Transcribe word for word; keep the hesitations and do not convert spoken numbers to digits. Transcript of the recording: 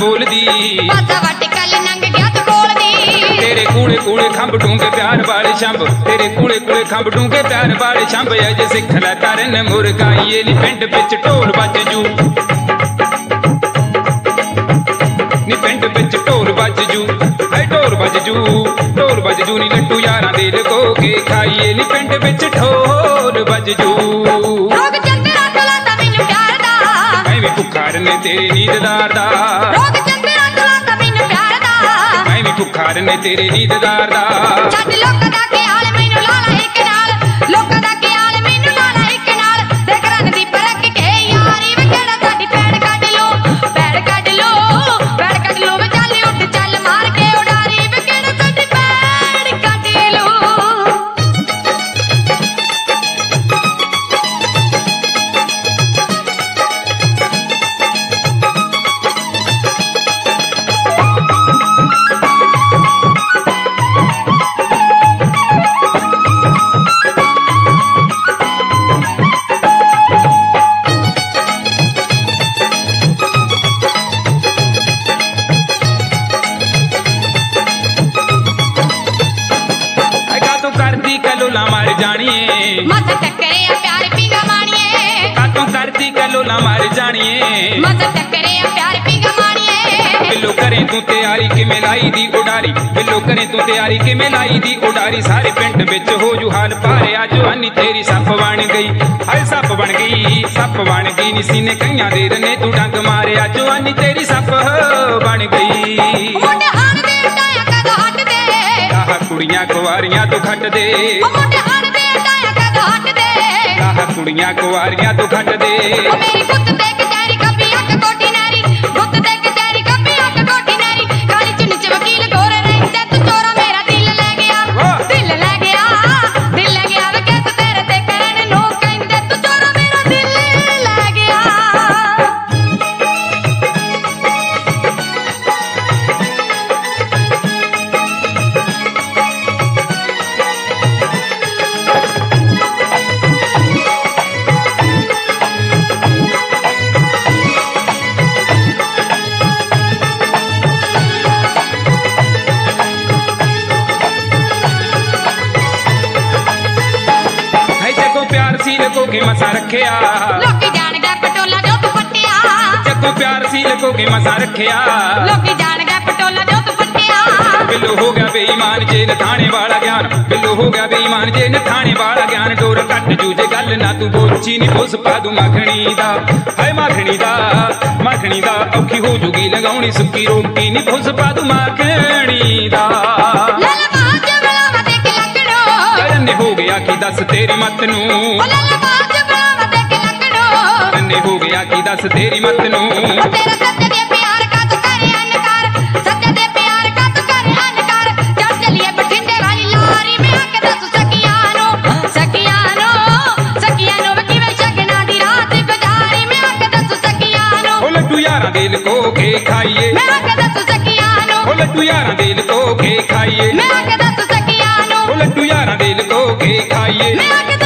बोलदी पासा वट कल नंग गया तू बोलदी तेरे कूड़े कूड़े खंभ डूंगे प्यार वाले शंभ तेरे कूड़े कूड़े खंभ डूंगे प्यार वाले शंभ अज सिख लै करन मुरगाइए नी पिंड बिच ढोल बज जू नी पिंड बिच ढोल बज जू हाय ढोल बज जू ढोल बज जू नी लड्डू यारां दे लगो के खाइए नी पिंड बिच ढोल बज जू रोग चंदरा तुलाता मैनू प्यार दा मैं भी भुखार ने तेरे नींददार दा रोग चंदरा तुलाता मैनू प्यार दा मैं भी भुखार ने तेरे नींददार दा छड्ड लोकां दा ख्याल मैनू लाला इक नाल लोकां दा ख्याल मैनू लाला इक नाल देख रन दी परख के यारी वे केड़ा साडी पैड़ कढ लो पैड़ कढ लो पैड़ कढ लो वे चल उठ चल मार के उडारी वे केड़ा साडी पैड़ कढ लो कलोला मार जानिए मजा टकरे आ प्यार पीगा मानिए कातों करती कलोला मार जानिए मजा टकरे आ प्यार पीगा मानिए बिल्लो करें तू तैयारी कि मिलाई दी उडारी बिल्लो करें तू तैयारी कि मिलाई दी उडारी सारे पिंड बिच हो जू हाल पारे आ जवानी तेरी सप बन गई हाय सप बन गई सप बन गई नी सीने कईयां दे रने तू डंग मारे आ जवानी तेरी सप बन गई मुंडे हान दे टाया कदों हट दे आह कुड़ियां कुवारियां तो घट दे मुंडे हान दे टाया कदों हट दे आह कुड़ियां कुवारियां तो घट दे ओ मेरी गुੱਤ ਤੇ ਕਚਹਿਰੀ ਕੱਪੀ ਅੱਖ ਕੋਟੀ ਨੈਰੀ ਗੁੱਤ ਤੇ ਕਚਹਿਰੀ ਕੱਪੀ ਅੱਖ ਕੋਟੀ ਨੈਰੀ ਕਾਲੀ ਚੁੰਨੀ ਚ ਵਕੀਲ ਗੋਰੇ ਰਹਿੰਦੇ ਤੂੰ ਚੋਰਾ ਮੇਰਾ ਦਿਲ ਲੈ ਗਿਆ ਦਿਲ ਲੈ ਗਿਆ ਦਿਲ ਲੈ ਗਿਆ ਵੇ ਕਿਸ ਤੇਰੇ ਤੇ ਕਰਨ ਨੂੰ ਕਹਿੰਦੇ ਤੂੰ ਚੋਰਾ ਮੇਰਾ ਦਿਲ ਲੈ ਗਿਆ लको के मसा रखिया लोकी जान गए पटोला जो तू पट्टिया जगो प्यार सी लको के मसा रखिया लोकी जान गए पटोला जो तू पट्टिया बिल्लो हो गया बेईमान जे नथाने वाला ज्ञान बिल्लो हो गया बेईमान जे नथाने वाला ज्ञान डोर कट जूझे गल ना तू बोची नी पुस पा दू मखनी दा हाय मखनी दा मखनी दा औखी हो जूगी लगाउणी सुक्की रोटी नी पुस पा दू मखनी दा लाला बाज बलावा देख लगड़ो जरन हो गया कि दस तेरी मत नू लाला बाज बलावा देख लगड़ो जरन हो गया कि दस तेरी मत नू तेरा सत्य दे प्यार का तू करे अनकार सत्य दे प्यार का तू करे अनकार चल चलिए बठिंडे वाली लारी में आके दस सकियानो सकियानो सकियानो वकी वे शगना दी रात गुजारी में आके दस सकियानो ओ लड्डू यारा दिल को के खाइए मैं आके दस सकियानो ओ लड्डू यारा दिल को के खाइए मैं आके दस सकियानो ओ लड्डू यारा दिल को के खाइए मैं आके